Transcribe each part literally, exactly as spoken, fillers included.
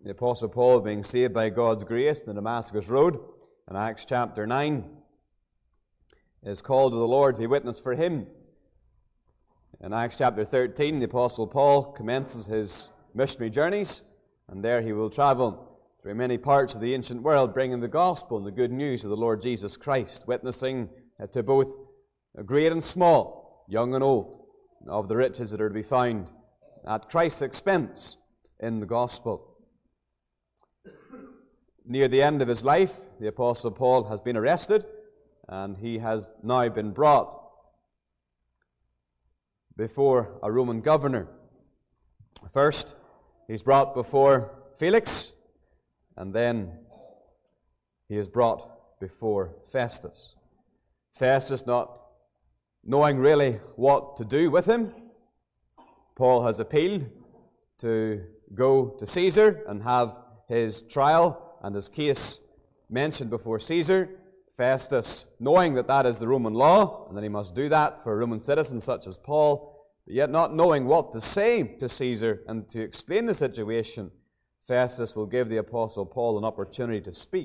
the Apostle Paul, being saved by God's grace in the Damascus Road, in Acts chapter nine, is called to the Lord to be witness for him. In Acts chapter thirteen, the Apostle Paul commences his missionary journeys, and there he will travel through many parts of the ancient world, bringing the gospel and the good news of the Lord Jesus Christ, witnessing to both great and small, young and old, of the riches that are to be found at Christ's expense in the gospel. Near the end of his life, the Apostle Paul has been arrested, and he has now been brought before a Roman governor. First, he's brought before Felix, and then he is brought before Festus. Festus, not knowing really what to do with him, Paul has appealed to go to Caesar and have his trial and his case mentioned before Caesar. Festus, knowing that that is the Roman law, and that he must do that for a Roman citizen such as Paul, but yet not knowing what to say to Caesar and to explain the situation, Festus will give the Apostle Paul an opportunity to speak.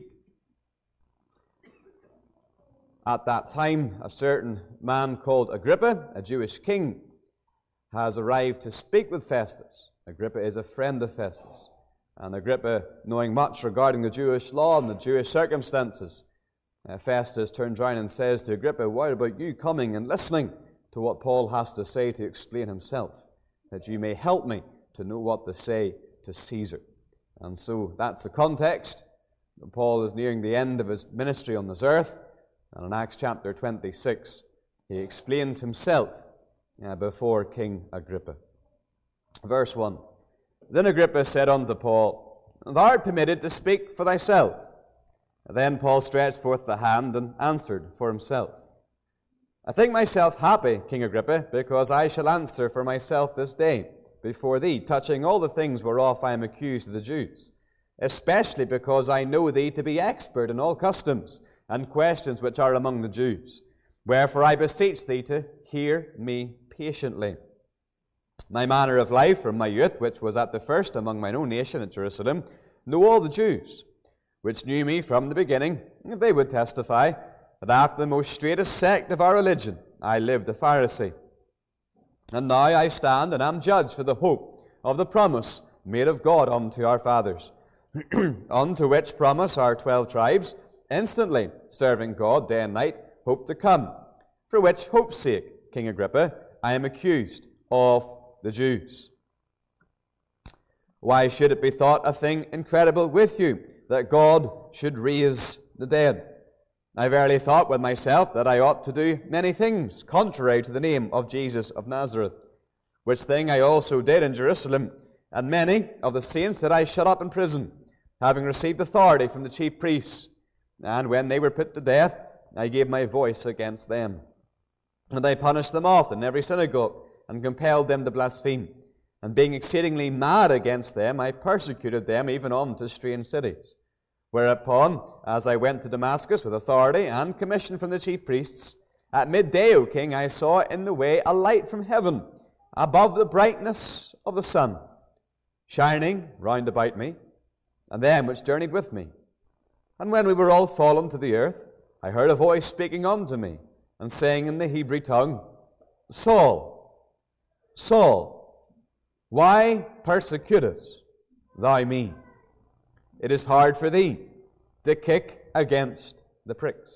At that time, a certain man called Agrippa, a Jewish king, has arrived to speak with Festus. Agrippa is a friend of Festus. And Agrippa, knowing much regarding the Jewish law and the Jewish circumstances, uh, Festus turns around and says to Agrippa, "What about you coming and listening to what Paul has to say to explain himself, that you may help me to know what to say to Caesar?" And so that's the context. Paul is nearing the end of his ministry on this earth. And in Acts chapter twenty-six, he explains himself uh, before King Agrippa. Verse one, "Then Agrippa said unto Paul, Thou art permitted to speak for thyself. Then Paul stretched forth the hand and answered for himself. I think myself happy, King Agrippa, because I shall answer for myself this day before thee, touching all the things whereof I am accused of the Jews, especially because I know thee to be expert in all customs and questions which are among the Jews. Wherefore I beseech thee to hear me patiently. My manner of life from my youth, which was at the first among mine own nation at Jerusalem, know all the Jews, which knew me from the beginning. They would testify that after the most straitest sect of our religion I lived a Pharisee. And now I stand and am judged for the hope of the promise made of God unto our fathers, unto which promise our twelve tribes, instantly serving God day and night, hope to come. For which hope's sake, King Agrippa, I am accused of the Jews. Why should it be thought a thing incredible with you, that God should raise the dead? I verily thought with myself that I ought to do many things contrary to the name of Jesus of Nazareth, which thing I also did in Jerusalem, and many of the saints did I shut up in prison, having received authority from the chief priests. And when they were put to death, I gave my voice against them. And I punished them often in every synagogue, and compelled them to blaspheme. And being exceedingly mad against them, I persecuted them even unto strange cities. Whereupon, as I went to Damascus with authority and commission from the chief priests, at midday, O king, I saw in the way a light from heaven, above the brightness of the sun, shining round about me, and them which journeyed with me. And when we were all fallen to the earth, I heard a voice speaking unto me, and saying in the Hebrew tongue, Saul, Saul, why persecutest thou me? It is hard for thee to kick against the pricks.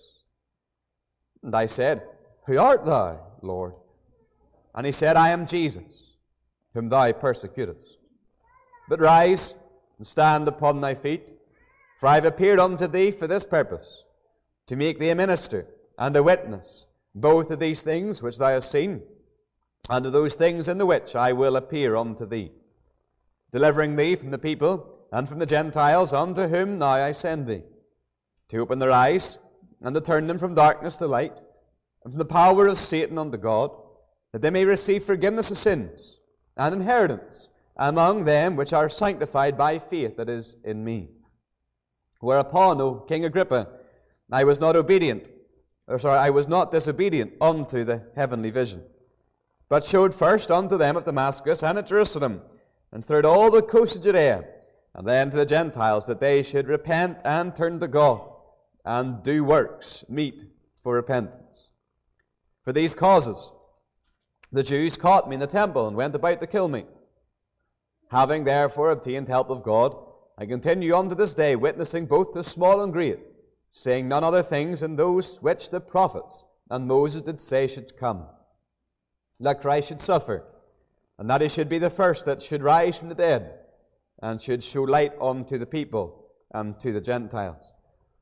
And I said, Who art thou, Lord? And he said, I am Jesus, whom thou persecutest. But rise and stand upon thy feet, for I have appeared unto thee for this purpose, to make thee a minister and a witness, both of these things which thou hast seen, and of those things in the which I will appear unto thee, delivering thee from the people and from the Gentiles, unto whom now I send thee, to open their eyes, and to turn them from darkness to light, and from the power of Satan unto God, that they may receive forgiveness of sins, and inheritance among them which are sanctified by faith that is in me. Whereupon, O King Agrippa, I was not obedient, or sorry, I was not disobedient unto the heavenly vision, but showed first unto them at Damascus and at Jerusalem, and throughout all the coast of Judea, And then to the Gentiles, that they should repent and turn to God, and do works meet for repentance. For these causes, the Jews caught me in the temple and went about to kill me. Having therefore obtained help of God, I continue unto this day, witnessing both to small and great, saying none other things than those which the prophets and Moses did say should come, that Christ should suffer, and that he should be the first that should rise from the dead, and should show light unto the people and to the Gentiles.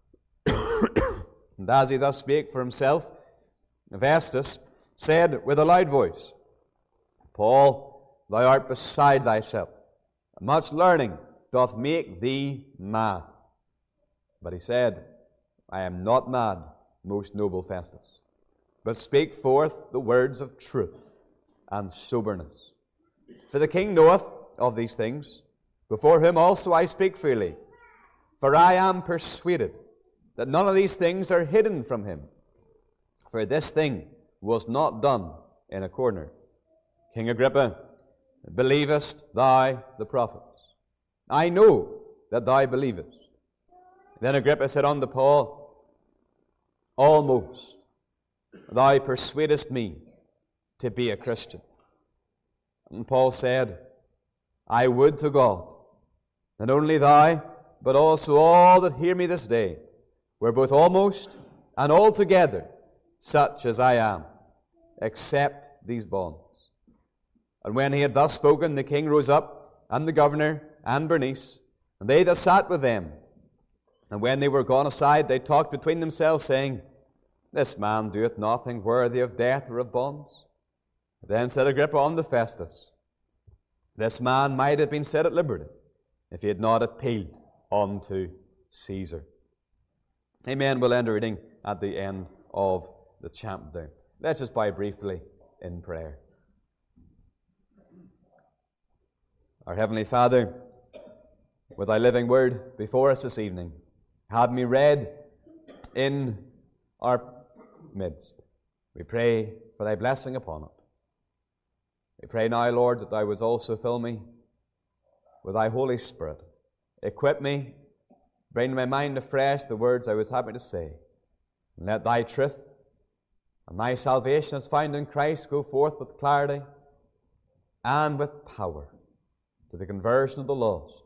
And as he thus spake for himself, Festus said with a loud voice, Paul, thou art beside thyself. Much learning doth make thee mad. But he said, I am not mad, most noble Festus, but speak forth the words of truth and soberness. For the king knoweth of these things, before whom also I speak freely. For I am persuaded that none of these things are hidden from him. For this thing was not done in a corner. King Agrippa, believest thou the prophets? I know that thou believest. Then Agrippa said unto Paul, Almost thou persuadest me to be a Christian. And Paul said, I would to God, not only thou, but also all that hear me this day, were both almost and altogether such as I am, except these bonds. And when he had thus spoken, the king rose up, and the governor, and Bernice, and they that sat with them. And when they were gone aside, they talked between themselves, saying, This man doeth nothing worthy of death or of bonds. Then said Agrippa unto Festus, This man might have been set at liberty, if he had not appealed unto Caesar. Amen. We'll end our reading at the end of the chapter. Let's just bow briefly in prayer. Our Heavenly Father, with thy living word before us this evening, have me read in our midst. We pray for thy blessing upon it. We pray now, Lord, that thou wouldst also fill me with thy Holy Spirit. Equip me, bring to my mind afresh the words I was happy to say. And let thy truth and thy salvation as found in Christ go forth with clarity and with power to the conversion of the lost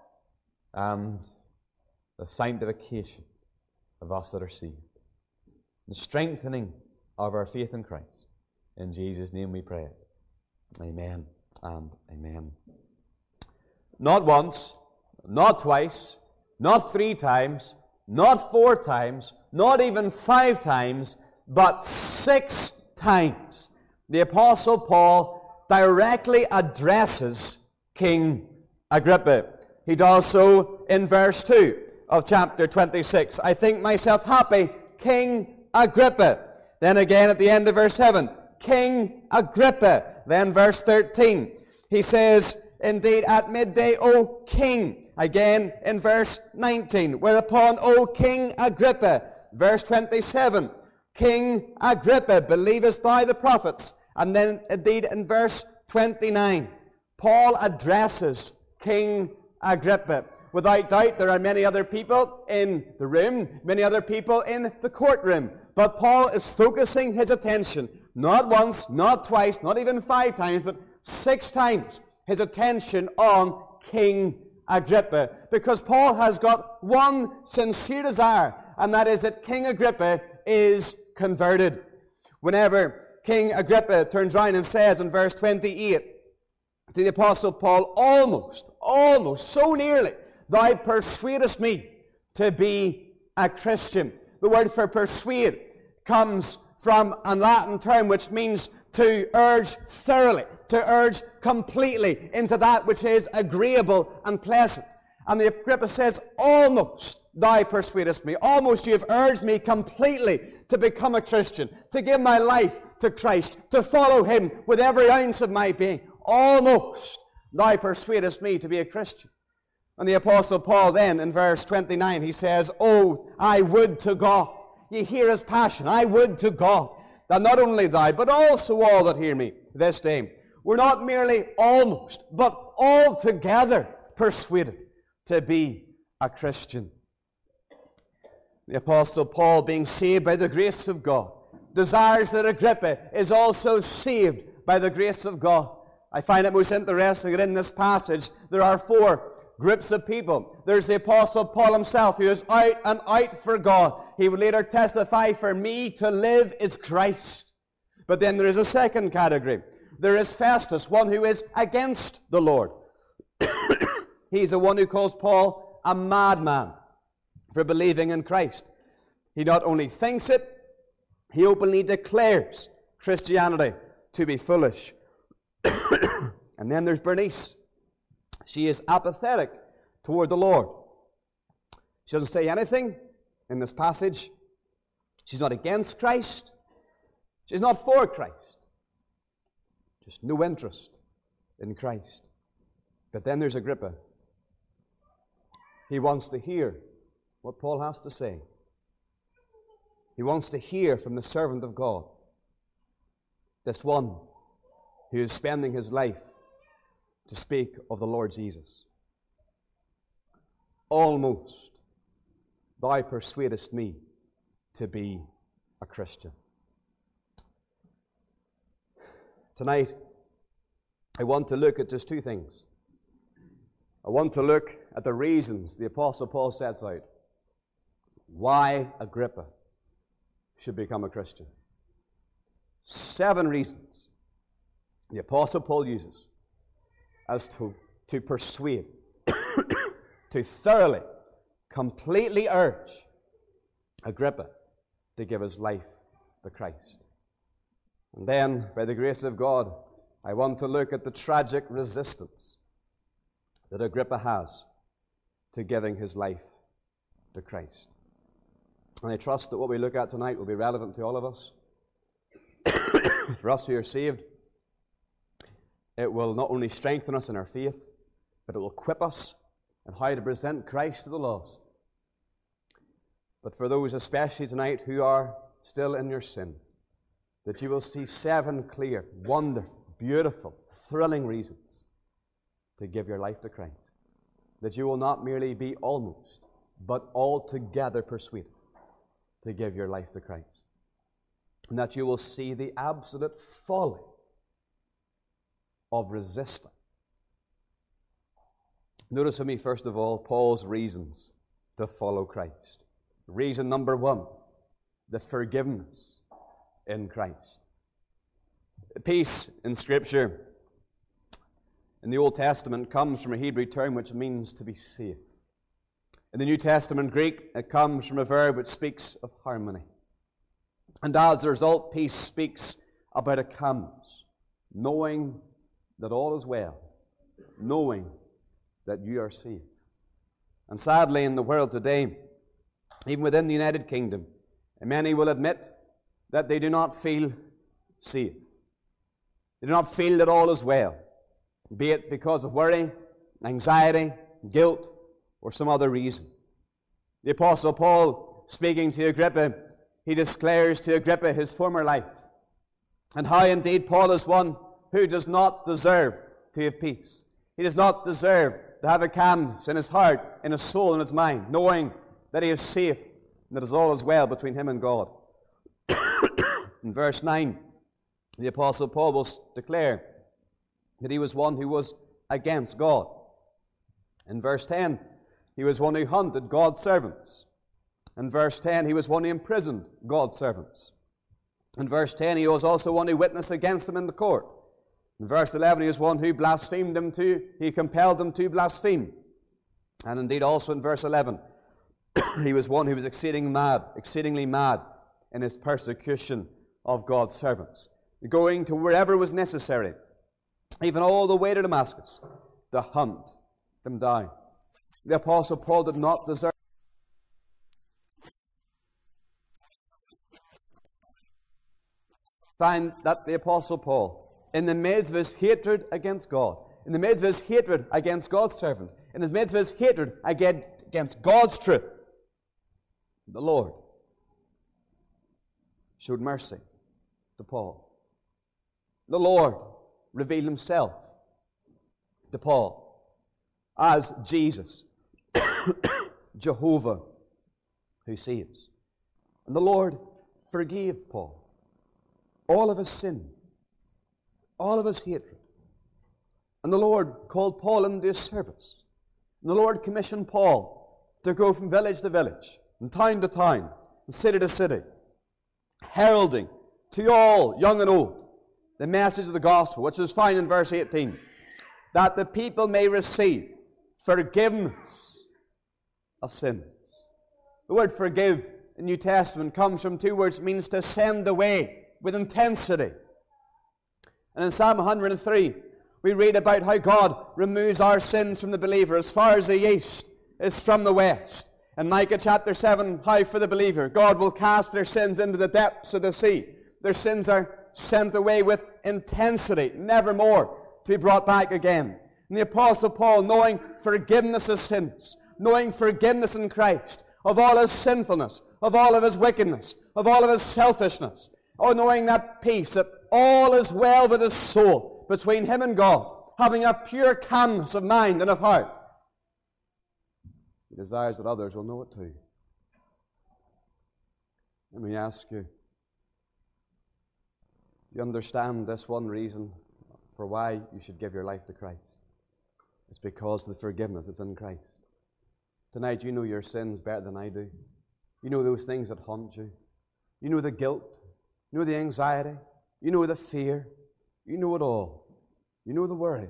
and the sanctification of us that are saved, the strengthening of our faith in Christ. In Jesus' name we pray. Amen and amen. Not once, not twice, not three times, not four times, not even five times, but six times the Apostle Paul directly addresses King Agrippa. He does so in verse two of chapter twenty-six. I think myself happy, King Agrippa. Then again at the end of verse seven, King Agrippa. Then verse thirteen, he says, Indeed, at midday, O King. Again in verse nineteen, whereupon, O King Agrippa. Verse twenty-seven, King Agrippa, believest thou the prophets? And then indeed in verse twenty-nine, Paul addresses King Agrippa. Without doubt, there are many other people in the room, many other people in the courtroom. But Paul is focusing his attention, not once, not twice, not even five times, but six times, his attention on King Agrippa. Because Paul has got one sincere desire, and that is that King Agrippa is converted. Whenever King Agrippa turns around and says in verse twenty-eight to the Apostle Paul, almost, almost, so nearly, thou persuadest me to be a Christian. The word for persuade comes from a Latin term which means to urge thoroughly, to urge completely into that which is agreeable and pleasant. And the Agrippa says, almost thou persuadest me. Almost you have urged me completely to become a Christian, to give my life to Christ, to follow him with every ounce of my being. Almost thou persuadest me to be a Christian. And the Apostle Paul then in verse twenty-nine, he says, Oh, I would to God. You hear his passion. I would to God that not only thou, but also all that hear me this day, were not merely almost, but altogether persuaded. to be a Christian. The Apostle Paul, being saved by the grace of God, desires that Agrippa is also saved by the grace of God. I find it most interesting that in this passage there are four groups of people. There's the Apostle Paul himself, who is out and out for God. He would later testify, "For me to live is Christ." But then there is a second category. There is Festus, one who is against the Lord. He's the one who calls Paul a madman for believing in Christ. He not only thinks it, he openly declares Christianity to be foolish. And then there's Bernice. She is apathetic toward the Lord. She doesn't say anything in this passage. She's not against Christ. She's not for Christ. Just no interest in Christ. But then there's Agrippa. He wants to hear what Paul has to say. He wants to hear from the servant of God, this one who is spending his life to speak of the Lord Jesus. Almost thou persuadest me to be a Christian. Tonight, I want to look at just two things. I want to look at the reasons the Apostle Paul sets out why Agrippa should become a Christian. Seven reasons the Apostle Paul uses as to, to persuade, to thoroughly, completely urge Agrippa to give his life to Christ. And then, by the grace of God, I want to look at the tragic resistance that Agrippa has to giving his life to Christ. And I trust that what we look at tonight will be relevant to all of us. For us who are saved, it will not only strengthen us in our faith, but it will equip us in how to present Christ to the lost. But for those especially tonight who are still in your sin, that you will see seven clear, wonderful, beautiful, thrilling reasons to give your life to Christ. That you will not merely be almost, but altogether persuaded to give your life to Christ. And that you will see the absolute folly of resisting. Notice with me, first of all, Paul's reasons to follow Christ. Reason number one, the forgiveness in Christ. Peace in Scripture in the Old Testament comes from a Hebrew term which means to be safe. In the New Testament Greek, it comes from a verb which speaks of harmony. And as a result, peace speaks about a calmness, knowing that all is well, knowing that you are safe. And sadly, in the world today, even within the United Kingdom, many will admit that they do not feel safe. They do not feel that all is well, be it because of worry, anxiety, guilt, or some other reason. The Apostle Paul, speaking to Agrippa, he declares to Agrippa his former life, and how indeed Paul is one who does not deserve to have peace. He does not deserve to have a calmness in his heart, in his soul, in his mind, knowing that he is safe and that all is well between him and God. In verse nine, the Apostle Paul will declare that he was one who was against God. In verse ten, he was one who hunted God's servants. In verse ten, he was one who imprisoned God's servants. In verse ten, he was also one who witnessed against them in the court. In verse eleven, he was one who blasphemed them to, he compelled them to blaspheme. And indeed also in verse eleven, he was one who was exceeding mad, exceedingly mad in his persecution of God's servants, going to wherever was necessary, even all the way to Damascus, to hunt them down. The Apostle Paul did not deserve find that the Apostle Paul, in the midst of his hatred against God, in the midst of his hatred against God's servant, in the midst of his hatred against God's truth, the Lord showed mercy to Paul. The Lord revealed himself to Paul as Jesus, Jehovah who saves. And the Lord forgave Paul all of his sin, all of his hatred. And the Lord called Paul into his service. And the Lord commissioned Paul to go from village to village, and town to town, and city to city, heralding to all, young and old, the message of the gospel, which is found in verse eighteen, that the people may receive forgiveness of sins. The word forgive in the New Testament comes from two words. It means to send away with intensity. And in Psalm one hundred three, we read about how God removes our sins from the believer as far as the east is from the west. In Micah chapter seven, how for the believer, God will cast their sins into the depths of the sea. Their sins are sent away with intensity, never more to be brought back again. And the Apostle Paul, knowing forgiveness of sins, knowing forgiveness in Christ, of all his sinfulness, of all of his wickedness, of all of his selfishness, oh, knowing that peace, that all is well with his soul between him and God, having a pure calmness of mind and of heart, he desires that others will know it too. Let me ask you, do you understand this one reason for why you should give your life to Christ? It's because the forgiveness is in Christ. Tonight, you know your sins better than I do. You know those things that haunt you. You know the guilt. You know the anxiety. You know the fear. You know it all. You know the worry.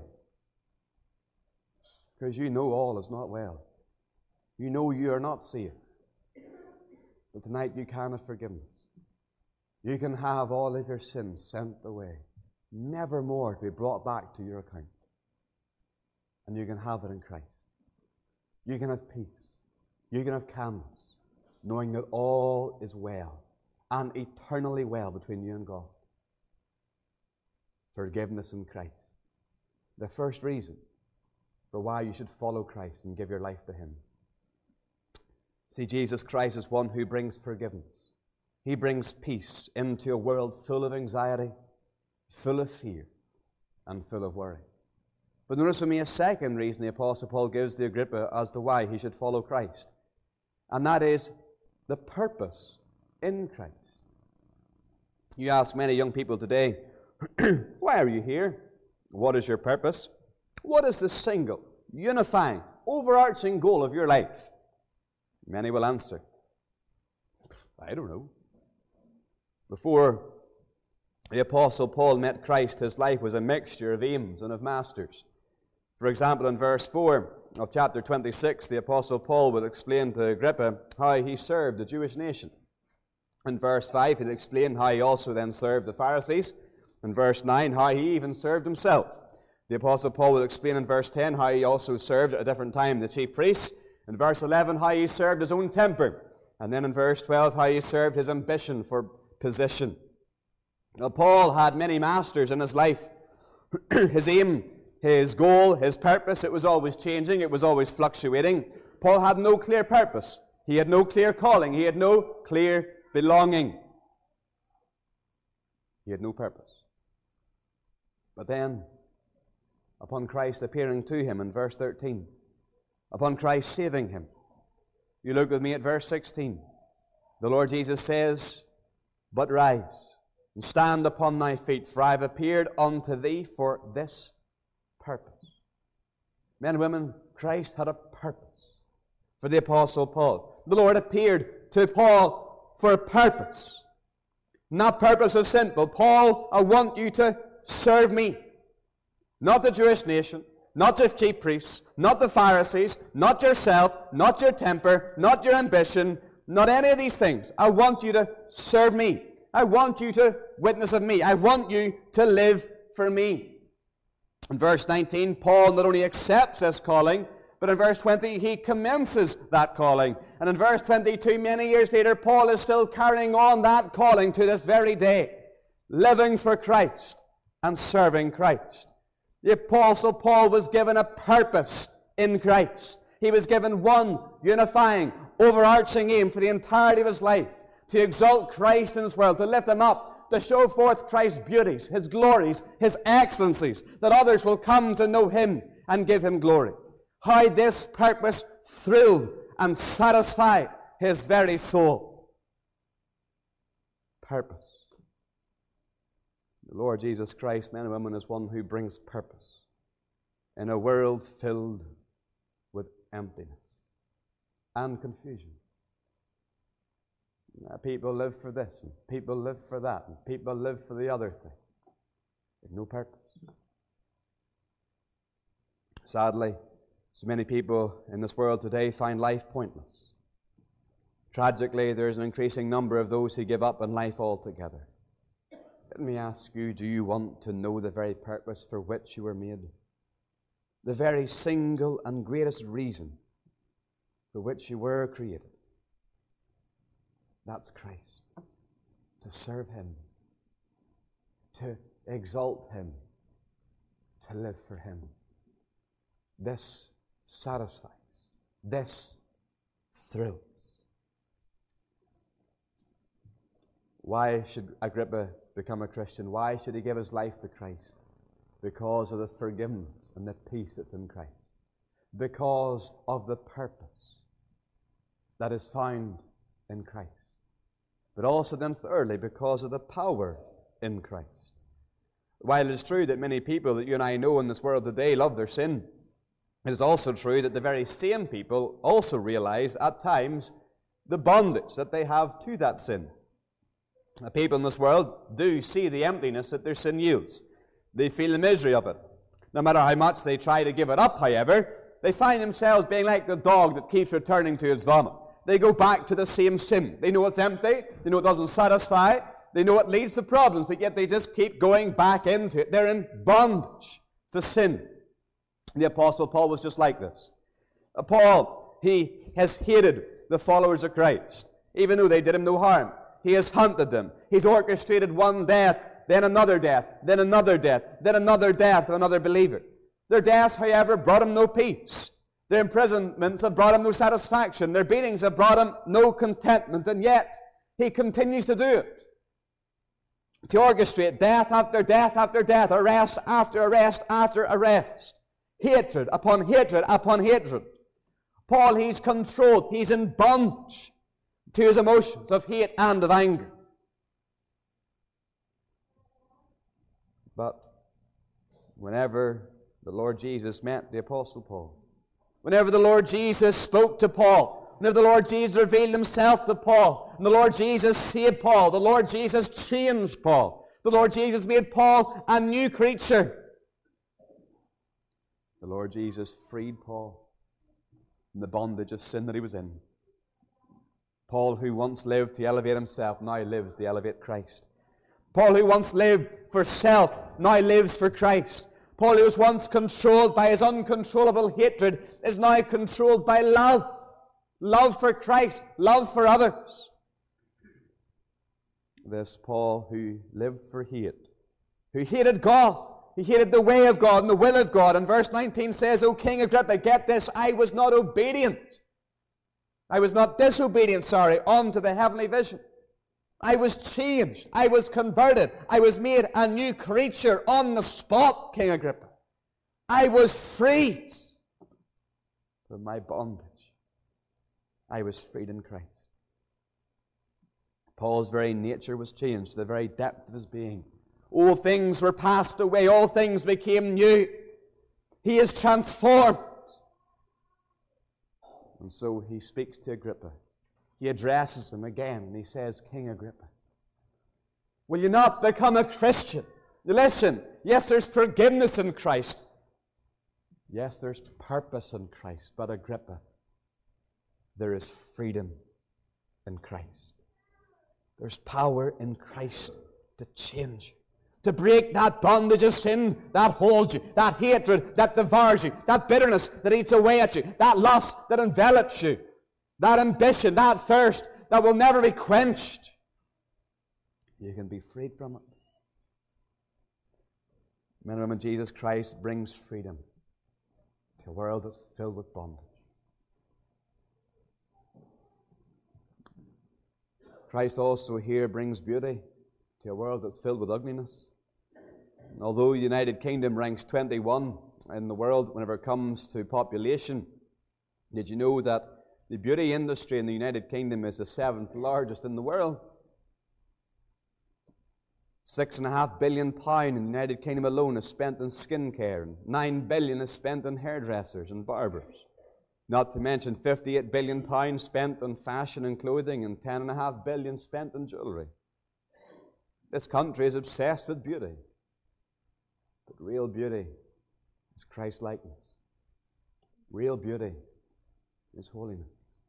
Because you know all is not well. You know you are not safe. But tonight you can have forgiveness. You can have all of your sins sent away, never more to be brought back to your account. And you can have it in Christ. You can have peace. You can have calmness, knowing that all is well and eternally well between you and God. Forgiveness in Christ. The first reason for why you should follow Christ and give your life to Him. See, Jesus Christ is one who brings forgiveness. He brings peace into a world full of anxiety, full of fear, and full of worry. But notice with me a second reason the Apostle Paul gives to Agrippa as to why he should follow Christ. And that is the purpose in Christ. You ask many young people today, why are you here? What is your purpose? What is the single, unifying, overarching goal of your life? Many will answer, I don't know. Before the Apostle Paul met Christ, his life was a mixture of aims and of masters. For example, in verse four of chapter twenty-six, the Apostle Paul will explain to Agrippa how he served the Jewish nation. In verse five, he'll explain how he also then served the Pharisees. In verse nine, how he even served himself. The Apostle Paul will explain in verse ten how he also served at a different time the chief priests. In verse eleven, how he served his own temper. And then in verse twelve, how he served his ambition for position. Now, Paul had many masters in his life. His aim, his goal, his purpose, it was always changing. It was always fluctuating. Paul had no clear purpose. He had no clear calling. He had no clear belonging. He had no purpose. But then, upon Christ appearing to him in verse thirteen, upon Christ saving him, you look with me at verse sixteen. The Lord Jesus says, but rise and stand upon thy feet, for I have appeared unto thee for this purpose. Men and women, Christ had a purpose for the Apostle Paul. The Lord appeared to Paul for a purpose. Not purpose was simple. Paul, I want you to serve me. Not the Jewish nation, not the chief priests, not the Pharisees, not yourself, not your temper, not your ambition, not any of these things. I want you to serve me. I want you to witness of me. I want you to live for me. In verse nineteen, Paul not only accepts this calling, but in verse twenty, he commences that calling. And in verse twenty-two, many years later, Paul is still carrying on that calling to this very day, living for Christ and serving Christ. The Apostle Paul was given a purpose in Christ. He was given one unifying, overarching aim for the entirety of his life, to exalt Christ in this world, to lift him up, to show forth Christ's beauties, His glories, His excellencies, that others will come to know Him and give Him glory. how this purpose thrilled and satisfied his very soul. Purpose. The Lord Jesus Christ, men and women, is one who brings purpose in a world filled with emptiness and confusion. Now, people live for this, and people live for that, and people live for the other thing. With no purpose. Sadly, so many people in this world today find life pointless. Tragically, there's an increasing number of those who give up on life altogether. Let me ask you, do you want to know the very purpose for which you were made? The very single and greatest reason for which you were created? That's Christ. To serve Him. To exalt Him. To live for Him. This satisfies. This thrills. Why should Agrippa become a Christian? Why should he give his life to Christ? Because of the forgiveness and the peace that's in Christ. Because of the purpose that is found in Christ. But also then thirdly, because of the power in Christ. While it is true that many people that you and I know in this world today love their sin, it is also true that the very same people also realize at times the bondage that they have to that sin. The people in this world do see the emptiness that their sin yields. They feel the misery of it. No matter how much they try to give it up, however, they find themselves being like the dog that keeps returning to its vomit. They go back to the same sin. They know it's empty. They know it doesn't satisfy. They know it leads to problems, but yet they just keep going back into it. They're in bondage to sin. The Apostle Paul was just like this. Paul, he has hated the followers of Christ, even though they did him no harm. He has hunted them. He's orchestrated one death, then another death, then another death, then another death of another believer. Their deaths, however, brought him no peace. Their imprisonments have brought him no satisfaction. Their beatings have brought him no contentment. And yet, he continues to do it. To orchestrate death after death after death, arrest after arrest after arrest. Hatred upon hatred upon hatred. Paul, he's controlled. He's in bondage to his emotions of hate and of anger. But whenever the Lord Jesus met the Apostle Paul, whenever the Lord Jesus spoke to Paul, whenever the Lord Jesus revealed Himself to Paul, and the Lord Jesus saved Paul, the Lord Jesus changed Paul, the Lord Jesus made Paul a new creature. The Lord Jesus freed Paul from the bondage of sin that he was in. Paul, who once lived to elevate himself, now lives to elevate Christ. Paul, who once lived for self, now lives for Christ. Paul, who was once controlled by his uncontrollable hatred, is now controlled by love. Love for Christ, love for others. This Paul, who lived for hate, who hated God, he hated the way of God and the will of God. And verse nineteen says, O King Agrippa, get this, I was not obedient. I was not disobedient, sorry, unto the heavenly vision. I was changed. I was converted. I was made a new creature on the spot, King Agrippa. I was freed from my bondage. I was freed in Christ. Paul's very nature was changed to the very depth of his being. All things were passed away. All things became new. He is transformed. And so he speaks to Agrippa. He addresses him again and he says, King Agrippa, will you not become a Christian? Listen, yes, there's forgiveness in Christ. Yes, there's purpose in Christ. But Agrippa, there is freedom in Christ. There's power in Christ to change you, to break that bondage of sin that holds you, that hatred that devours you, that bitterness that eats away at you, that lust that envelops you, that ambition, that thirst that will never be quenched. You can be freed from it. Men and women, Jesus Christ brings freedom to a world that's filled with bondage. Christ also here brings beauty to a world that's filled with ugliness. And although the United Kingdom ranks twenty-one in the world whenever it comes to population. Did you know that the beauty industry in the United Kingdom is the seventh largest in the world? Six and a half billion pounds in the United Kingdom alone is spent in skincare, and nine billion is spent on hairdressers and barbers. Not to mention fifty-eight billion pounds spent on fashion and clothing, and ten and a half billion spent on jewelry. This country is obsessed with beauty. But real beauty is Christ-likeness. Real beauty is holiness.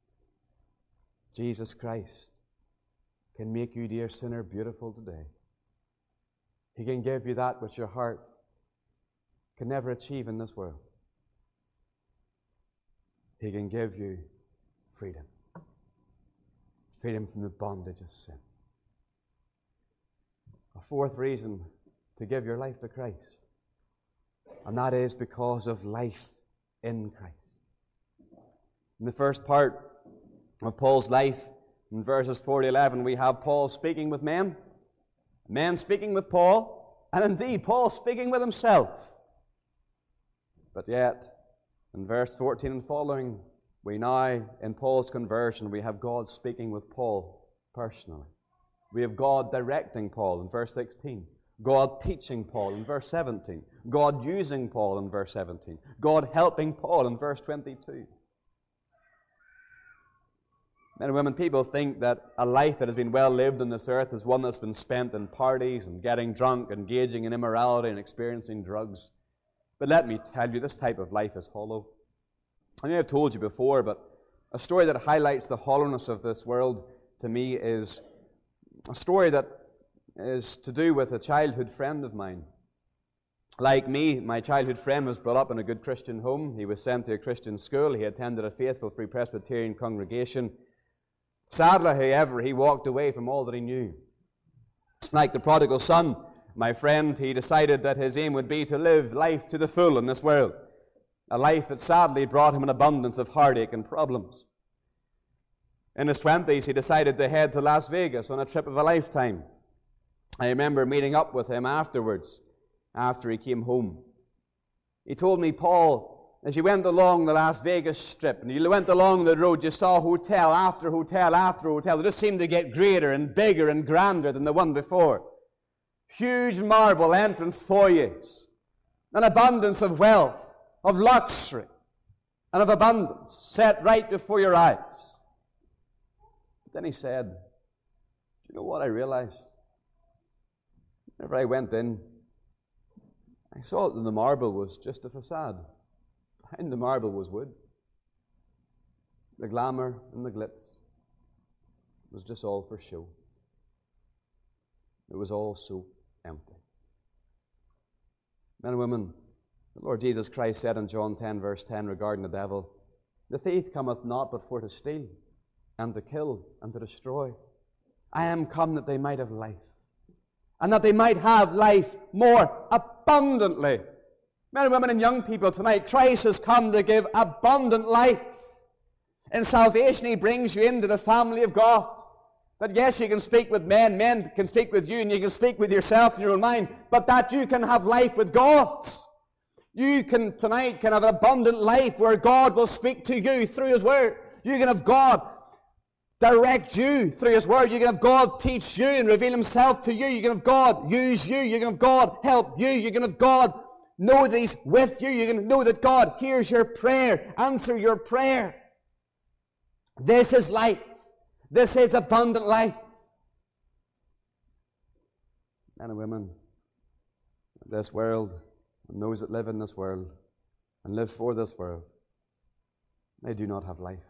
Jesus Christ can make you, dear sinner, beautiful today. He can give you that which your heart can never achieve in this world. He can give you freedom. Freedom from the bondage of sin. A fourth reason to give your life to Christ, and that is because of life in Christ. In the first part of Paul's life, in verses four to eleven, we have Paul speaking with men, men speaking with Paul, and indeed Paul speaking with himself. But yet, in verse fourteen and following, we now, in Paul's conversion, we have God speaking with Paul personally. We have God directing Paul in verse sixteen. God teaching Paul in verse seventeen. God using Paul in verse seventeen. God helping Paul in verse twenty-two. Men and women, people think that a life that has been well lived on this earth is one that's been spent in parties and getting drunk, engaging in immorality and experiencing drugs. But let me tell you, this type of life is hollow. I may have told you before, but a story that highlights the hollowness of this world to me is a story that is to do with a childhood friend of mine. Like me, my childhood friend was brought up in a good Christian home. He was sent to a Christian school. He attended a faithful Free Presbyterian congregation. Sadly, however, he walked away from all that he knew. Like the prodigal son, my friend, he decided that his aim would be to live life to the full in this world. A life that sadly brought him an abundance of heartache and problems. In his twenties, he decided to head to Las Vegas on a trip of a lifetime. I remember meeting up with him afterwards, after he came home. He told me, Paul, as you went along the Las Vegas Strip, and you went along the road, you saw hotel after hotel after hotel. They just seemed to get greater and bigger and grander than the one before. Huge marble entrance foyers, an abundance of wealth, of luxury, and of abundance set right before your eyes. But then he said, do you know what I realized? Whenever I went in, I saw that the marble was just a facade. Behind the marble was wood. The glamour and the glitz was just all for show. It was all so empty. Men and women, the Lord Jesus Christ said in John ten, verse ten, regarding the devil, the thief cometh not but for to steal, and to kill, and to destroy. I am come that they might have life, and that they might have life more abundantly. Men and women and young people tonight, Christ has come to give abundant life. In salvation, He brings you into the family of God. That yes, you can speak with men, men can speak with you, and you can speak with yourself in your own mind, but that you can have life with God. You can tonight can have an abundant life where God will speak to you through His Word. You can have God direct you through His Word. You can have God teach you and reveal Himself to you. You can have God use you. You can have God help you. You can have God know that He's with you. You can know that God hears your prayer, answer your prayer. This is life. This is abundant life. Men and women, this world, and those that live in this world, and live for this world, they do not have life.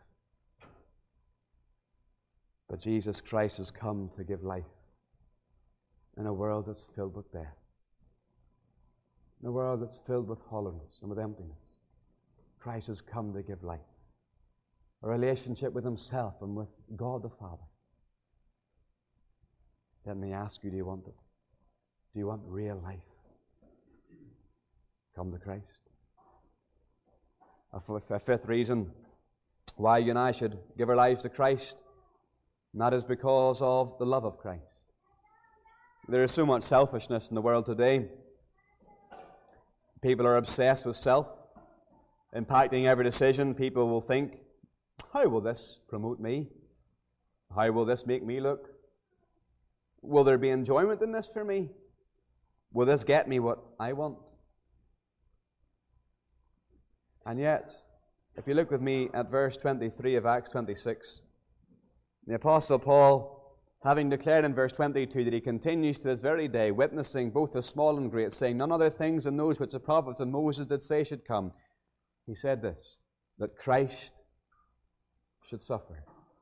But Jesus Christ has come to give life in a world that's filled with death. In a world that's filled with hollowness and with emptiness. Christ has come to give life. A relationship with Himself and with God the Father. Let me ask you, do you want it? Do you want real life? Come to Christ. A, f- a fifth reason why you and I should give our lives to Christ, and that is because of the love of Christ. There is so much selfishness in the world today. People are obsessed with self, impacting every decision. People will think, how will this promote me? How will this make me look? Will there be enjoyment in this for me? Will this get me what I want? And yet, if you look with me at verse twenty-three of Acts twenty-six, the Apostle Paul, having declared in verse twenty-two that he continues to this very day, witnessing both the small and great, saying none other things than those which the prophets and Moses did say should come, he said this, that Christ should suffer.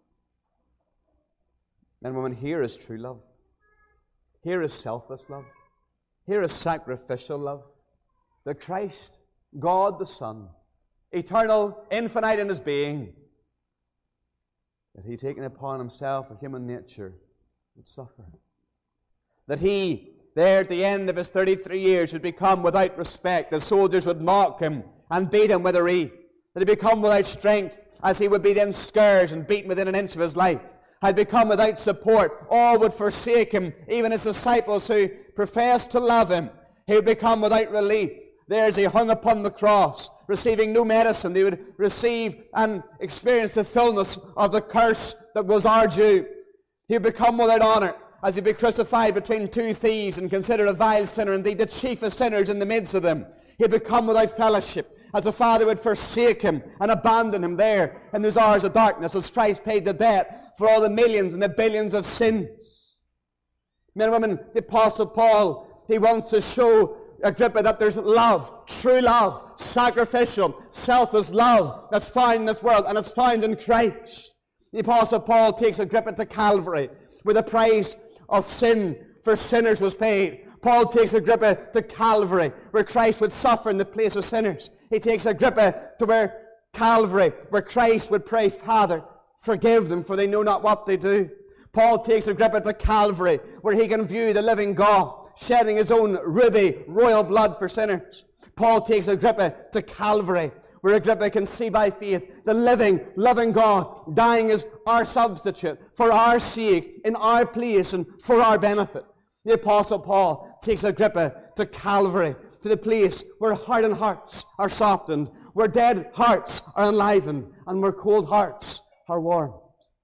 Men and women, here is true love. Here is selfless love. Here is sacrificial love. That Christ, God the Son, eternal, infinite in His being, that He, taking upon Himself a human nature, would suffer. That He, there at the end of His thirty-three years, would become without respect. The soldiers would mock Him and beat Him with a reed. That He become without strength, as He would be then scourged and beaten within an inch of His life. Had become without support. All would forsake Him, even His disciples who professed to love Him. He would become without relief. There as He hung upon the cross, receiving no medicine, they would receive and experience the fullness of the curse that was our due. He would become without honor, as He would be crucified between two thieves and considered a vile sinner, indeed the chief of sinners in the midst of them. He would become without fellowship, as the Father would forsake Him and abandon Him there in those hours of darkness, as Christ paid the debt for all the millions and the billions of sins. Men and women, the Apostle Paul, he wants to show Agrippa that there's love, true love, sacrificial, selfless love that's found in this world, and it's found in Christ. The Apostle Paul takes Agrippa to Calvary, where the price of sin for sinners was paid. Paul takes Agrippa to Calvary, where Christ would suffer in the place of sinners. He takes Agrippa to where Calvary, where Christ would pray, Father, forgive them, for they know not what they do. Paul takes Agrippa to Calvary, where he can view the living God, shedding His own ruby, royal blood for sinners. Paul takes Agrippa to Calvary, where Agrippa can see by faith the living, loving God, dying as our substitute, for our sake, in our place, and for our benefit. The Apostle Paul takes Agrippa to Calvary, to the place where hardened hearts are softened, where dead hearts are enlivened, and where cold hearts are warmed.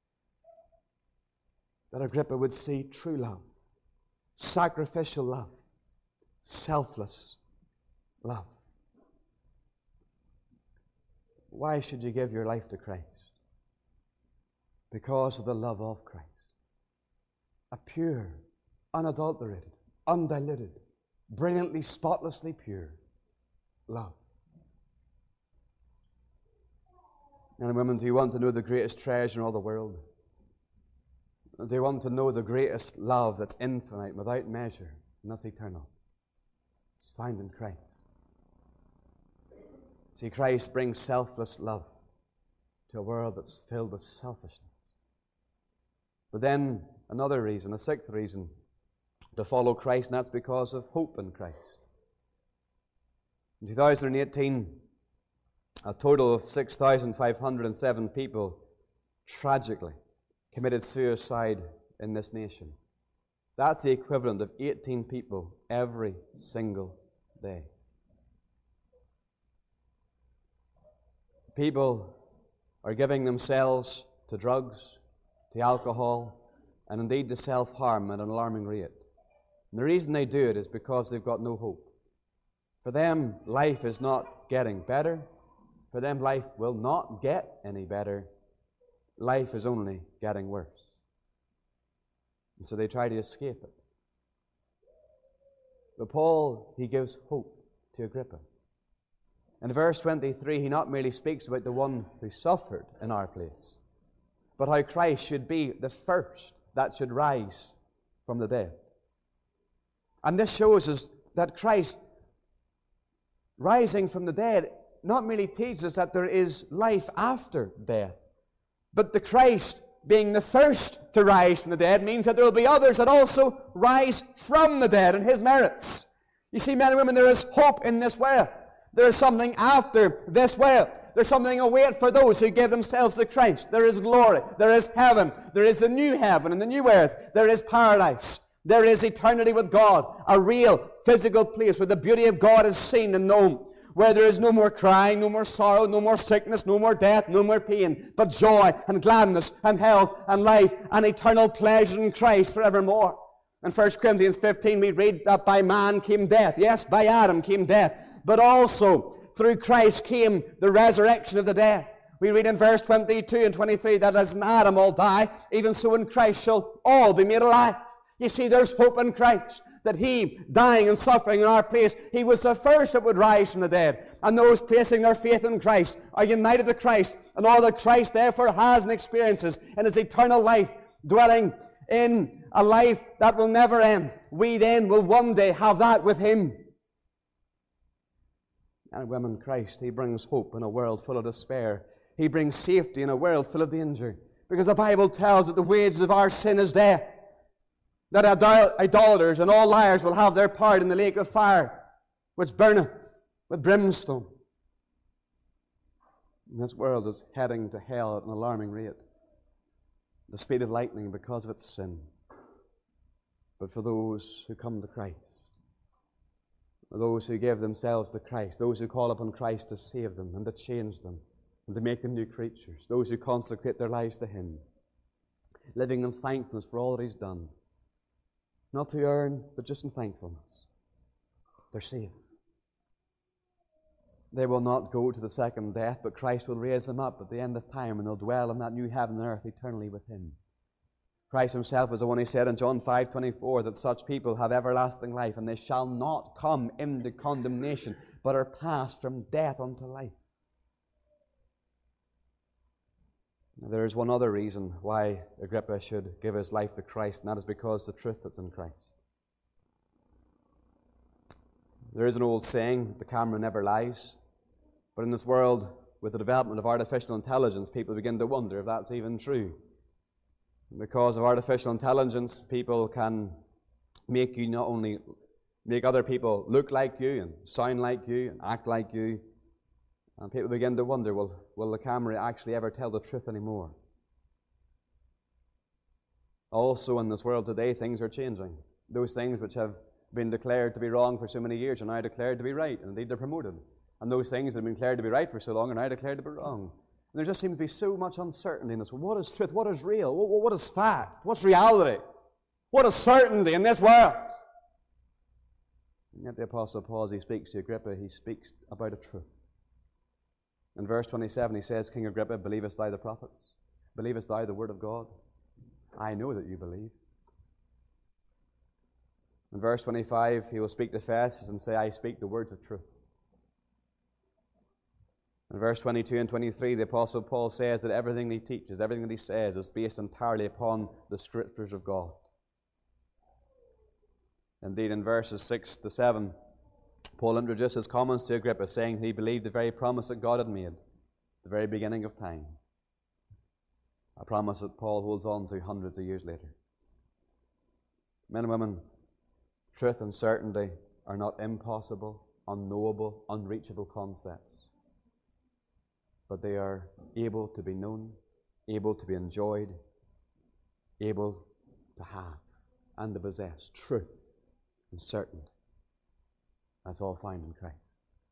That Agrippa would see true love, sacrificial love, selfless love. Why should you give your life to Christ? Because of the love of Christ. A pure, unadulterated, undiluted, brilliantly, spotlessly pure love. Men and women, do you want to know the greatest treasure in all the world? Do you want to know the greatest love that's infinite, without measure, and that's eternal? It's found in Christ. See, Christ brings selfless love to a world that's filled with selfishness. But then, another reason, a sixth reason, to follow Christ, and that's because of hope in Christ. In two thousand eighteen, a total of six thousand five hundred seven people tragically committed suicide in this nation. That's the equivalent of eighteen people every single day. People are giving themselves to drugs, to alcohol, and indeed to self-harm at an alarming rate. And the reason they do it is because they've got no hope. For them, life is not getting better. For them, life will not get any better. Life is only getting worse. And so they try to escape it. But Paul, he gives hope to Agrippa. In verse twenty-three, he not merely speaks about the one who suffered in our place, but how Christ should be the first that should rise from the dead. And this shows us that Christ rising from the dead not merely teaches us that there is life after death, but the Christ being the first to rise from the dead means that there will be others that also rise from the dead in His merits. You see, men and women, there is hope in this world. There is something after this world. There's something await for those who give themselves to Christ. There is glory. There is heaven. There is the new heaven and the new earth. There is paradise. There is eternity with God, a real physical place where the beauty of God is seen and known, where there is no more crying, no more sorrow, no more sickness, no more death, no more pain, but joy and gladness and health and life and eternal pleasure in Christ forevermore. In First Corinthians fifteen we read that by man came death. Yes, by Adam came death, but also through Christ came the resurrection of the dead. We read in verse twenty-two and twenty-three that as in Adam all die, even so in Christ shall all be made alive. You see, there's hope in Christ, that He, dying and suffering in our place, He was the first that would rise from the dead. And those placing their faith in Christ are united to Christ, and all that Christ therefore has and experiences in His eternal life, dwelling in a life that will never end. We then will one day have that with Him. And women, Christ, He brings hope in a world full of despair. He brings safety in a world full of danger. Because the Bible tells that the wages of our sin is death. That idolaters and all liars will have their part in the lake of fire, which burneth with brimstone. And this world is heading to hell at an alarming rate, the speed of lightning because of its sin. But for those who come to Christ, those who give themselves to Christ, those who call upon Christ to save them and to change them and to make them new creatures, those who consecrate their lives to Him, living in thankfulness for all that He's done, not to earn, but just in thankfulness, they're saved. They will not go to the second death, but Christ will raise them up at the end of time, and they'll dwell in that new heaven and earth eternally with Him. Christ Himself was the one who said in John five twenty-four that such people have everlasting life, and they shall not come into condemnation, but are passed from death unto life. Now, there is one other reason why Agrippa should give his life to Christ, and that is because the truth that's in Christ. There is an old saying, the camera never lies. But in this world, with the development of artificial intelligence, people begin to wonder if that's even true. Because of artificial intelligence, people can make you not only make other people look like you and sound like you and act like you, and people begin to wonder, well, will the camera actually ever tell the truth anymore? Also, in this world today, things are changing. Those things which have been declared to be wrong for so many years are now declared to be right, and indeed they're promoted. And those things that have been declared to be right for so long are now declared to be wrong. And there just seems to be so much uncertainty in this. Well, what is truth? What is real? What is fact? What's reality? What is certainty in this world? And yet the Apostle Paul, as he speaks to Agrippa, he speaks about a truth. In verse twenty-seven, he says, King Agrippa, believest thou the prophets? Believest thou the word of God? I know that you believe. In verse twenty-five, he will speak to Festus and say, I speak the words of truth. In verse twenty-two and twenty-three, the Apostle Paul says that everything he teaches, everything that he says, is based entirely upon the Scriptures of God. Indeed, in verses six to seven, Paul introduced his comments to Agrippa, saying he believed the very promise that God had made, the very beginning of time. A promise that Paul holds on to hundreds of years later. Men and women, truth and certainty are not impossible, unknowable, unreachable concepts. But they are able to be known, able to be enjoyed, able to have and to possess truth and certainty. That's all found in Christ.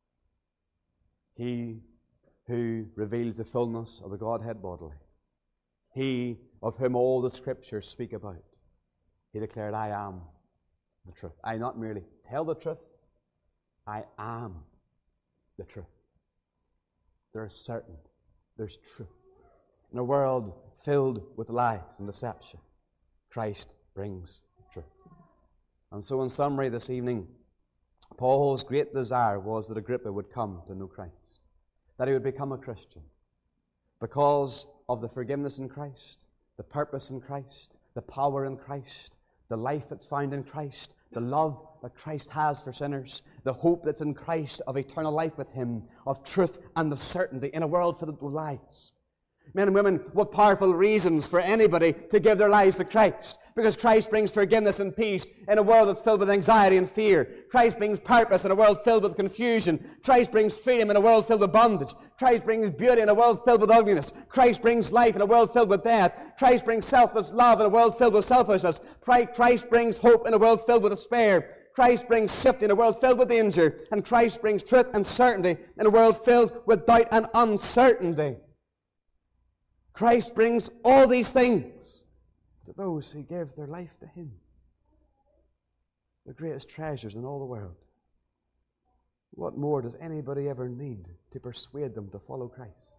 He who reveals the fullness of the Godhead bodily, He of whom all the Scriptures speak about, He declared, I am the truth. I not merely tell the truth, I am the truth. There is certainty. There's truth. In a world filled with lies and deception, Christ brings truth. And so in summary this evening, Paul's great desire was that Agrippa would come to know Christ, that he would become a Christian, because of the forgiveness in Christ, the purpose in Christ, the power in Christ, the life that's found in Christ, the love that Christ has for sinners, the hope that's in Christ of eternal life with Him, of truth and of certainty in a world filled with lies. Men and women, what powerful reasons for anybody to give their lives to Christ. Because Christ brings forgiveness and peace in a world that's filled with anxiety and fear. Christ brings purpose in a world filled with confusion. Christ brings freedom in a world filled with bondage. Christ brings beauty in a world filled with ugliness. Christ brings life in a world filled with death. Christ brings selfless love in a world filled with selfishness. Christ brings hope in a world filled with despair. Christ brings safety in a world filled with danger. And Christ brings truth and certainty in a world filled with doubt and uncertainty. Christ brings all these things to those who give their life to Him. The greatest treasures in all the world. What more does anybody ever need to persuade them to follow Christ?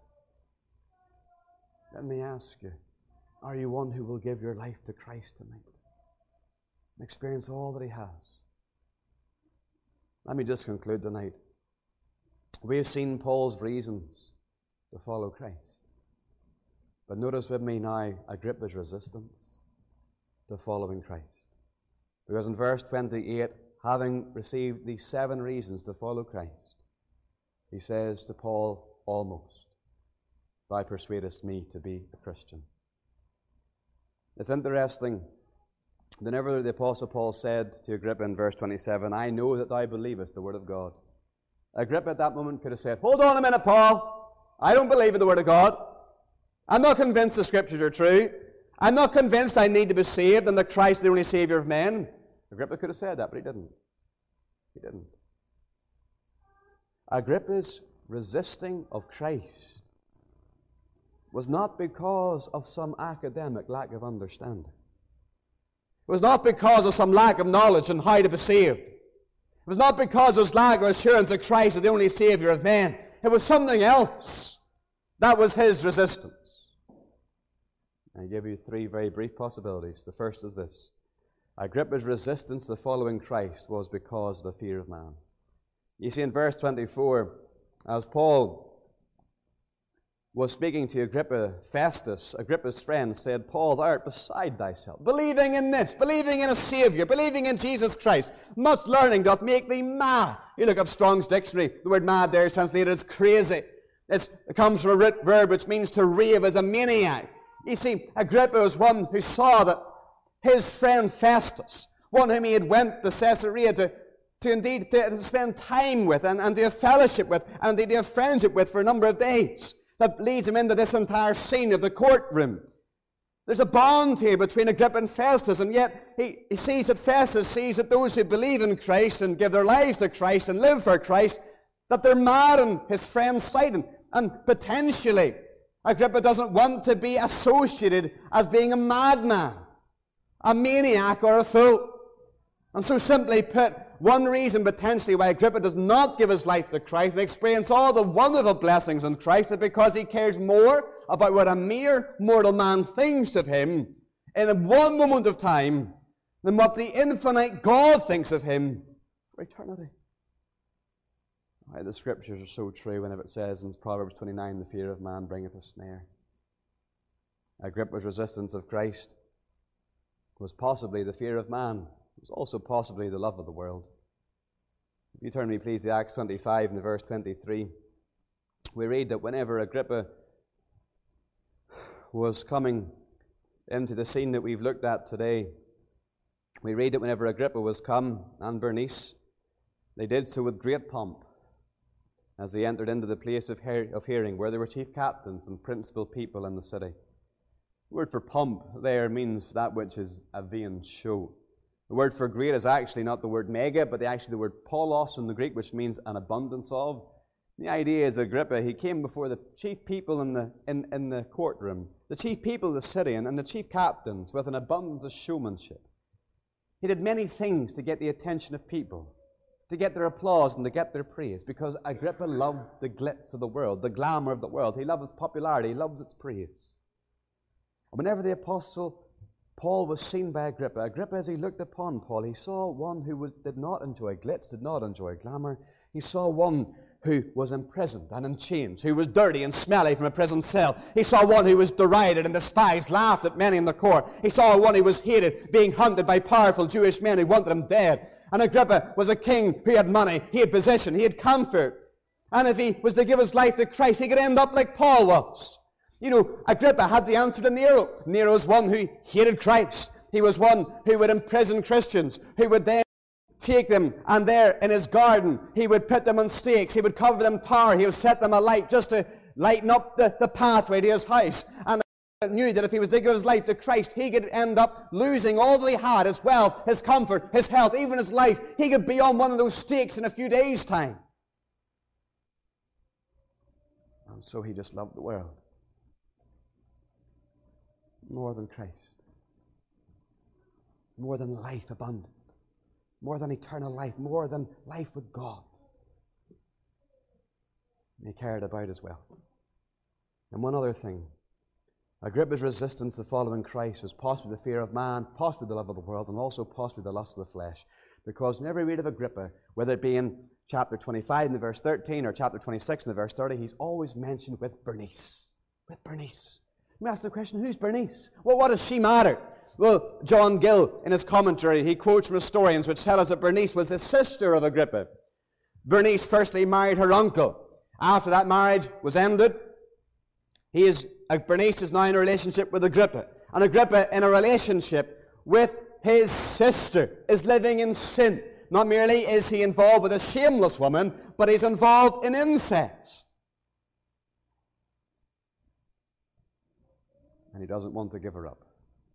Let me ask you, are you one who will give your life to Christ tonight and experience all that He has? Let me just conclude tonight. We have seen Paul's reasons to follow Christ. But notice with me now Agrippa's resistance to following Christ. Because in verse twenty-eight, having received these seven reasons to follow Christ, he says to Paul, almost, thou persuadest me to be a Christian. It's interesting, whenever the Apostle Paul said to Agrippa in verse twenty-seven, I know that thou believest the Word of God. Agrippa at that moment could have said, hold on a minute, Paul. I don't believe in the Word of God. I'm not convinced the Scriptures are true. I'm not convinced I need to be saved and that Christ is the only Savior of men. Agrippa could have said that, but he didn't. He didn't. Agrippa's resisting of Christ was not because of some academic lack of understanding. It was not because of some lack of knowledge on how to be saved. It was not because of his lack of assurance that Christ is the only Savior of men. It was something else. That was his resistance. I give you three very brief possibilities. The first is this. Agrippa's resistance to following Christ was because of the fear of man. You see in verse twenty-four, as Paul was speaking to Agrippa, Festus, Agrippa's friend, said, Paul, thou art beside thyself, believing in this, believing in a Savior, believing in Jesus Christ. Much learning doth make thee mad. You look up Strong's dictionary. The word mad there is translated as crazy. It's, it comes from a root verb which means to rave as a maniac. You see, Agrippa was one who saw that his friend Festus, one whom he had went to Caesarea to, to indeed to, to spend time with and, and to have fellowship with and to have friendship with for a number of days, that leads him into this entire scene of the courtroom. There's a bond here between Agrippa and Festus, and yet he, he sees that Festus sees that those who believe in Christ and give their lives to Christ and live for Christ, that they're mad in his friend's sight, and, and potentially Agrippa doesn't want to be associated as being a madman, a maniac, or a fool. And so simply put, one reason potentially why Agrippa does not give his life to Christ and experience all the wonderful blessings in Christ is because he cares more about what a mere mortal man thinks of him in one moment of time than what the infinite God thinks of him for eternity. Why the Scriptures are so true whenever it says in Proverbs twenty-nine, the fear of man bringeth a snare. Agrippa's resistance of Christ was possibly the fear of man. It was also possibly the love of the world. If you turn me, please, to Acts twenty-five and verse twenty-three, we read that whenever Agrippa was coming into the scene that we've looked at today, we read that whenever Agrippa was come, and Bernice, they did so with great pomp, as they entered into the place of, hear- of hearing, where there were chief captains and principal people in the city. The word for pomp there means that which is a vain show. The word for great is actually not the word mega, but actually the word paulos in the Greek, which means an abundance of. The idea is Agrippa, he came before the chief people in the, in, in the courtroom, the chief people of the city, and, and the chief captains with an abundance of showmanship. He did many things to get the attention of people, to get their applause and to get their praise, because Agrippa loved the glitz of the world, the glamour of the world. He loves its popularity, he loves its praise. And whenever the apostle Paul was seen by Agrippa, Agrippa, as he looked upon Paul, he saw one who was, did not enjoy glitz, did not enjoy glamour. He saw one who was imprisoned and in chains, who was dirty and smelly from a prison cell. He saw one who was derided and despised, laughed at many in the court. He saw one who was hated, being hunted by powerful Jewish men who wanted him dead. And Agrippa was a king who had money, he had position, he had comfort. And if he was to give his life to Christ, he could end up like Paul was. You know, Agrippa had the answer to Nero. Nero was one who hated Christ. He was one who would imprison Christians, who would then take them, and there in his garden, he would put them on stakes, he would cover them tar, he would set them alight just to lighten up the, the pathway to his house. And he knew that if he was to give his life to Christ, he could end up losing all that he had, his wealth, his comfort, his health, even his life. He could be on one of those stakes in a few days' time. And so he just loved the world more than Christ, more than life abundant, more than eternal life, more than life with God. And he cared about his wealth. And one other thing, Agrippa's resistance to following Christ was possibly the fear of man, possibly the love of the world, and also possibly the lust of the flesh. Because in every read of Agrippa, whether it be in chapter twenty-five in the verse thirteen or chapter twenty-six in the verse thirty, he's always mentioned with Bernice. With Bernice. Let me ask the question, who's Bernice? Well, what does she matter? Well, John Gill, in his commentary, he quotes from historians which tell us that Bernice was the sister of Agrippa. Bernice firstly married her uncle. After that marriage was ended, he is, uh, Bernice is now in a relationship with Agrippa. And Agrippa, in a relationship with his sister, is living in sin. Not merely is he involved with a shameless woman, but he's involved in incest. And he doesn't want to give her up.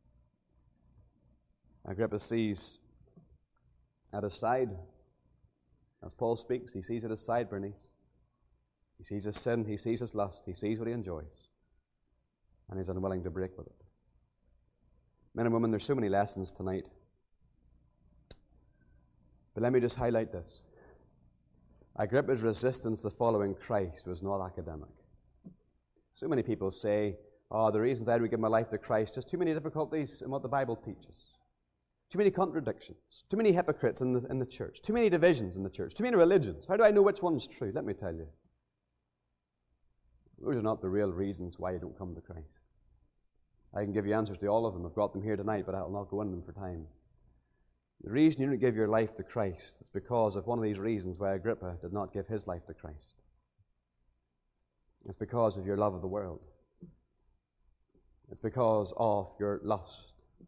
Agrippa sees at his side, as Paul speaks, he sees at his side Bernice. He sees his sin, he sees his lust, he sees what he enjoys, and he's unwilling to break with it. Men and women, there's so many lessons tonight. But let me just highlight this. Agrippa's resistance to following Christ was not academic. So many people say, oh, the reasons I would give my life to Christ, just too many difficulties in what the Bible teaches. Too many contradictions. Too many hypocrites in the, in the church. Too many divisions in the church. Too many religions. How do I know which one's true? Let me tell you. Those are not the real reasons why you don't come to Christ. I can give you answers to all of them. I've got them here tonight, but I'll not go into them for time. The reason you don't give your life to Christ is because of one of these reasons why Agrippa did not give his life to Christ. It's because of your love of the world. It's because of your lust.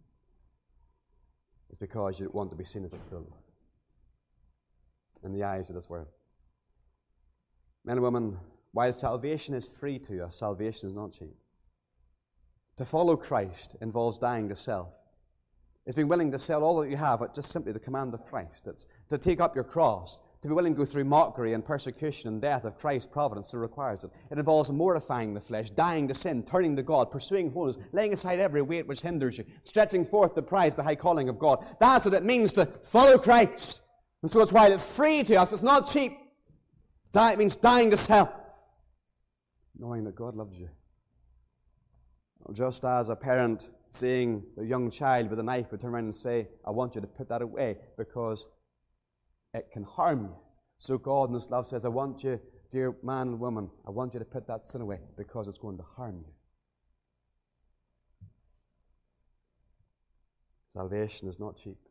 It's because you don't want to be seen as a fool in the eyes of this world. Men and women, while salvation is free to us, salvation is not cheap. To follow Christ involves dying to self. It's being willing to sell all that you have at just simply the command of Christ. It's to take up your cross, to be willing to go through mockery and persecution and death if Christ's providence so requires it. It involves mortifying the flesh, dying to sin, turning to God, pursuing holiness, laying aside every weight which hinders you, stretching forth the prize, the high calling of God. That's what it means to follow Christ. And so it's while it's free to us, it's not cheap. It means dying to self, knowing that God loves you. Just as a parent seeing their young child with a knife would turn around and say, I want you to put that away because it can harm you. So God in His love says, I want you, dear man and woman, I want you to put that sin away because it's going to harm you. Salvation is not cheap.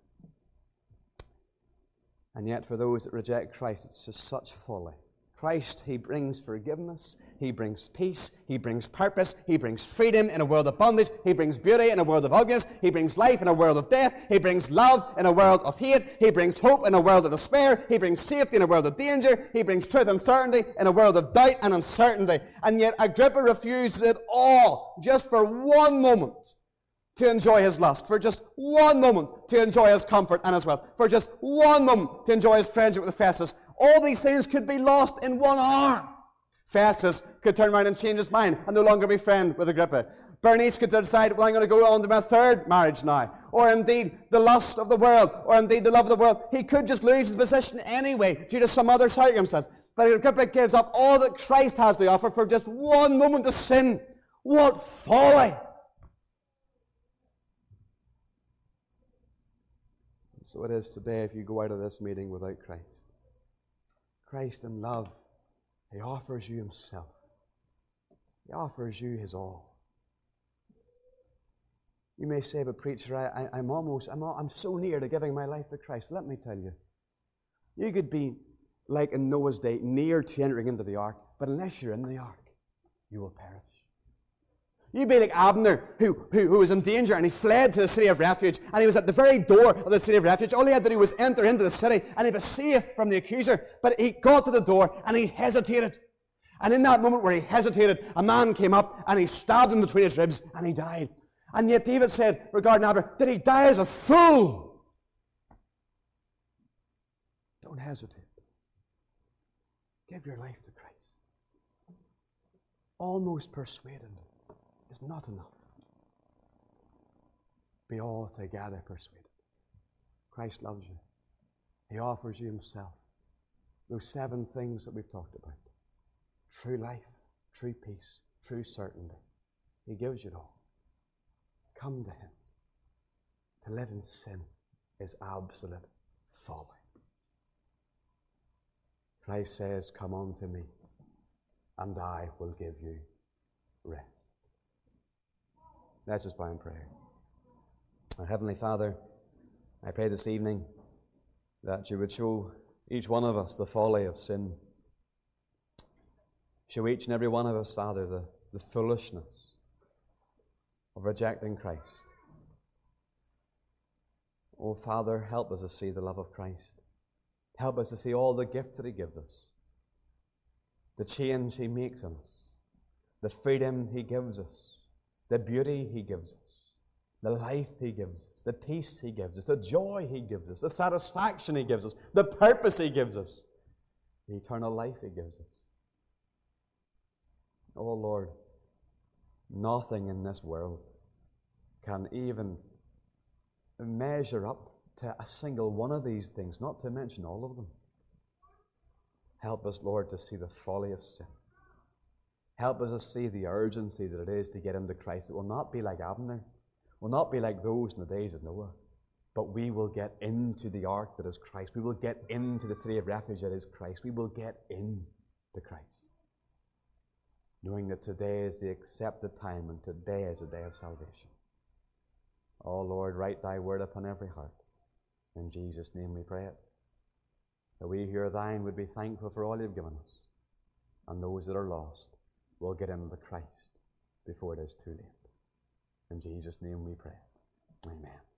And yet for those that reject Christ, it's just such folly. Christ, He brings forgiveness, He brings peace, He brings purpose, He brings freedom in a world of bondage, He brings beauty in a world of ugliness, He brings life in a world of death, He brings love in a world of hate, He brings hope in a world of despair, He brings safety in a world of danger, He brings truth and certainty in a world of doubt and uncertainty. And yet Agrippa refuses it all just for one moment to enjoy his lust, for just one moment to enjoy his comfort and his wealth, for just one moment to enjoy his friendship with Festus. All these things could be lost in one hour. Festus could turn around and change his mind and no longer be friend with Agrippa. Bernice could decide, well, I'm going to go on to my third marriage now. Or indeed, the lust of the world, or indeed the love of the world. He could just lose his position anyway due to some other circumstance. But Agrippa gives up all that Christ has to offer for just one moment of sin. What folly! So it is today if you go out of this meeting without Christ. Christ in love, He offers you Himself. He offers you His all. You may say, but preacher, I, I, I'm almost, I'm, I'm so near to giving my life to Christ. Let me tell you, you could be like in Noah's day, near to entering into the ark, but unless you're in the ark, you will perish. You be like Abner, who, who, who was in danger, and he fled to the city of refuge, and he was at the very door of the city of refuge. All he had to do was enter into the city, and he was safe from the accuser. But he got to the door, and he hesitated. And in that moment where he hesitated, a man came up, and he stabbed him between his ribs, and he died. And yet David said regarding Abner, did he die as a fool? Don't hesitate. Give your life to Christ. Almost persuaded is not enough. Be altogether persuaded. Christ loves you. He offers you himself. Those seven things that we've talked about. True life, true peace, true certainty. He gives you it all. Come to him. To live in sin is absolute folly. Christ says, come unto me, and I will give you rest. Let's just bow in prayer. Our Heavenly Father, I pray this evening that you would show each one of us the folly of sin. Show each and every one of us, Father, the, the foolishness of rejecting Christ. Oh, Father, help us to see the love of Christ. Help us to see all the gifts that he gives us, the change he makes in us, the freedom he gives us, the beauty he gives us, the life he gives us, the peace he gives us, the joy he gives us, the satisfaction he gives us, the purpose he gives us, the eternal life he gives us. Oh Lord, nothing in this world can even measure up to a single one of these things, not to mention all of them. Help us, Lord, to see the folly of sin. Help us to see the urgency that it is to get into Christ. It will not be like Abner. It will not be like those in the days of Noah. But we will get into the ark that is Christ. We will get into the city of refuge that is Christ. We will get into Christ, knowing that today is the accepted time and today is a day of salvation. Oh Lord, write thy word upon every heart. In Jesus' name we pray it. That we who are thine would be thankful for all you've given us. And those that are lost will get into Christ before it is too late. In Jesus' name we pray. Amen.